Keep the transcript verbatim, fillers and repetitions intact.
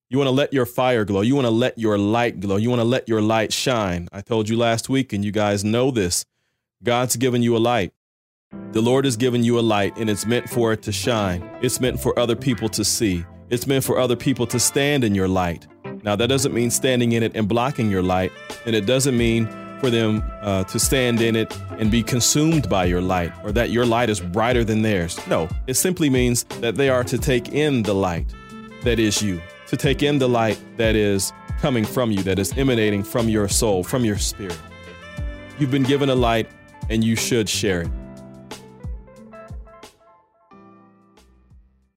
You want to let your fire glow. You want to let your light glow. You want to let your light shine. I told you last week, and you guys know this. God's given you a light. The Lord has given you a light, and it's meant for it to shine. It's meant for other people to see. It's meant for other people to stand in your light. Now, that doesn't mean standing in it and blocking your light, and it doesn't mean for them uh, to stand in it and be consumed by your light, or that your light is brighter than theirs. No, it simply means that they are to take in the light that is you, to take in the light that is coming from you, that is emanating from your soul, from your spirit. You've been given a light, and you should share it.